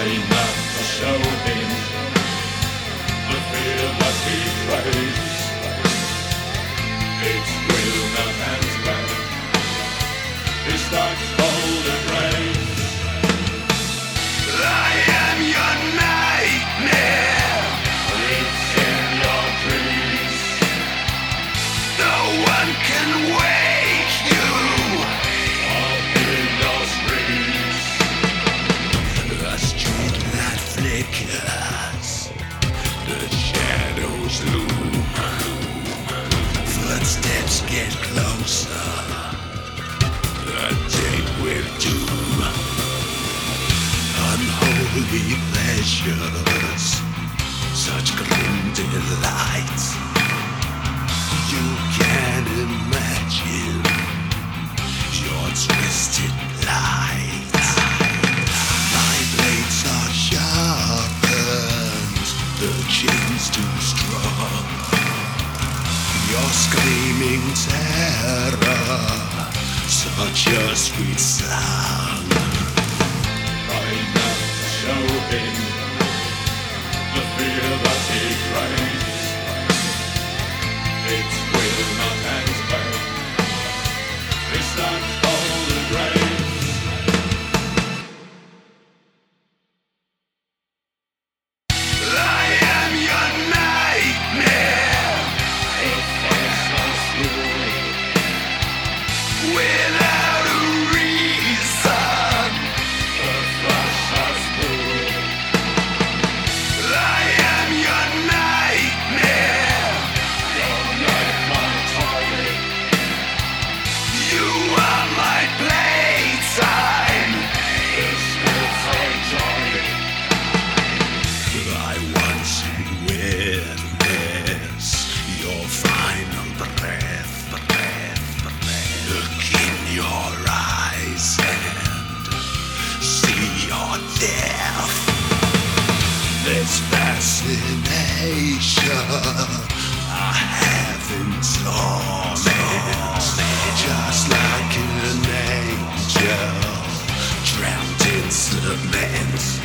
enough to show him the fear that he craves. It's will not hands back. He starts holding reins. I am your nightmare. It's in your dreams. No one can wake you up in your screams. The street light flickers, the shadows loom. Footsteps get closer, the tape will doom. Unholy pleasures, such grim delights. You can imagine your twisted light. My blades are sharpened, the chains too strong. Your screaming terror, such a sweet song. Try not to show him the fear that he craves. It will not hands back. They start all the graves. I am your nightmare. It is so slow. Without a reason, the flash has pulled. I am your nightmare. Your nightmare target. You are my playtime. This will enjoy. I want to witness your final breath. Look in your eyes and see your death. This fascination I have in torment, just like an angel drowned in cement.